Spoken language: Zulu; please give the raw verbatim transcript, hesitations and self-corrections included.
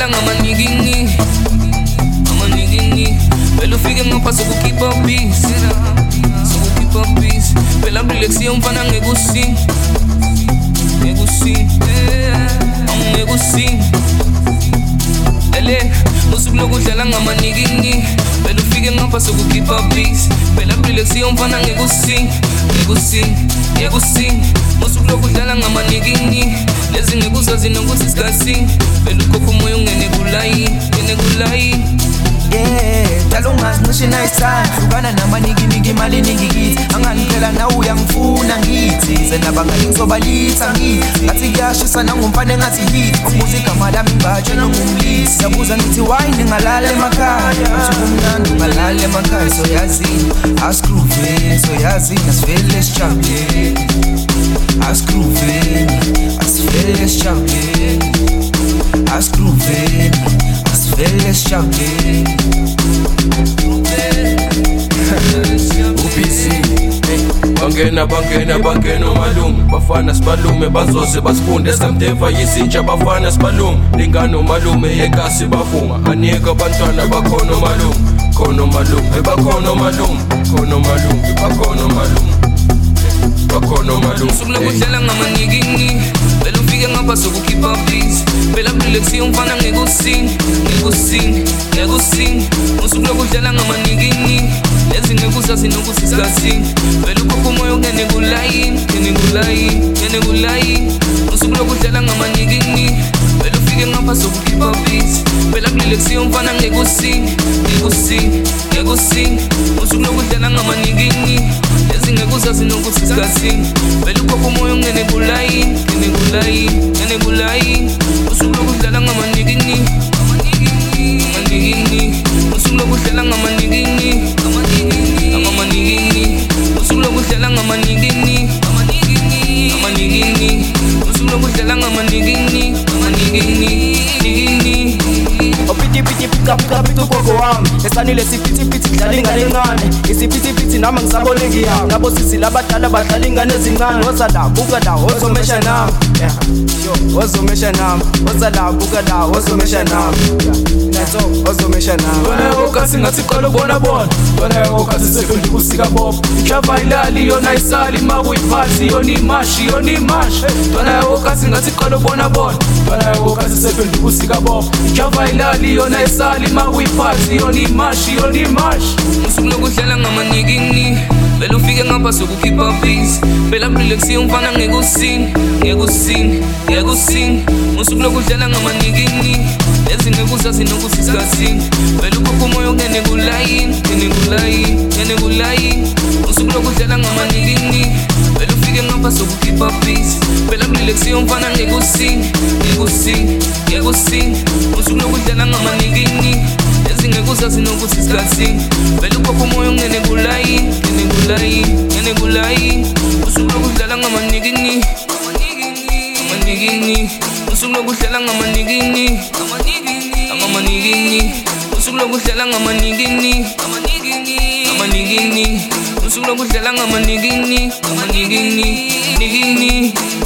lokudlala ngamanigini amanigini vele ufike ngapha sokukhipha peace sokukhipha peace phela relax yomfana ngekusi ngekusi ngekusi ele usuku lokudlala ngamanigini vele ufike ngapha sokukhipha peace phela relax yomfana ngekusi ngekusi ngekusi usuku lokudlala ngamanigini lezi ngikuzazi nokuthi sikasi vele ukhokha umoya ungene kulayi ngene kulayi yeah dala ungazincishe nice time hlukana namanigini mali ningi kithi anganiphela nawe uyangifuna ngithi senabangani ngizobalisa ngithi ngathi kuyashisa nangumfana engathi hit umbuza igama lami ngibatshe nongumlisi siyabuza ngithi why ningalala emakhaya uthi kumnandi ungalala emakhaya soyazini asgruveni soyazini asivele sijabuleni asgruveni asivele sijabuleni asgruveni asivele sijabuleni ubisi bangena bangena bangena umalume bafana sibalume bazoze basifunde samdeva yizintsha bafana sibalume lingano umalume yekasi bavuma anika abantwana bakhona umalume khona umalume bakhona umalume khona umalume bakhona umalume bakhona umalume usuku lokudlala ngamanigini vele ufike ngapha sokukhipha peace phela relax yomfana ngekusini ngekusini ngekusini usuku lokudlala ngamanigini lezi ngikuzazi nokuthi sikasini vele ukhokha umoya ungene kulayini ngene kulayini ngene kulayini usuku lokudlala ngamanigini vele ufike ngapha sokukhipha peace phela relax yomfana ngekusini ngekusini ngekusini usuku lokudlala ngamanigini lezi ngikuzazi nokuthi sikasini vele ukhokha umoya ungene kulayini ngene kulayini ngene kulayini usuku lokudlala ngamanigini amanigini usuku lokudlala ngamanigini amanigini usuku lokudlala ngamanigini amanigini usuku lokudlala ngamanigini amanigini nigini opiti piti pika pika pitu koko wami esanile sipiti piti dlala ingane encane isipiti piti nama ngisabone ngiyami nabo sisi labadala badlala ingane ezincane woza la buka la wozomesha nami wozomesha nami woza la buka la wozomesha nami nazo wozomesha nami wena ukasi ngathi qala bona bona wena ukasi sefundi kusika bob ichava ilali yona isali makuyiphathi yona imashi yona imashi wena ukasi ngathi qala bona bona wena ukasi sefundi kusika bob ichava ilali yona isali makuyiphathi yona imashi yona imashi usuku lokudlala ngamanigini vele ufike ngapha sokukhipha peace phela relax yomfana ngekusini ngekusini ngekusini usuku lokudlala ngamanigini lezi ngikuzazi nokuthi sikasini vele ukhokha umoya ungene kulayini ngene kulayini ngene kulayini usuku lokudlala ngamanigini vele ufike ngapha sokukhipha peace phela relax yomfana ngekusini ngekusini ngekusini usuku lokudlala ngamanigini lezi ngikuzazi nokuthi sikasini vele ukhokha umoya ungene kulayini ngene kulayini ngene kulayini usuku lokudlala ngamanigini amanigini usuku lokudlala ngamanigini amanigini usuku lokudlala ngamanigini amanigini usuku lokudlala ngamanigini amanigini nigini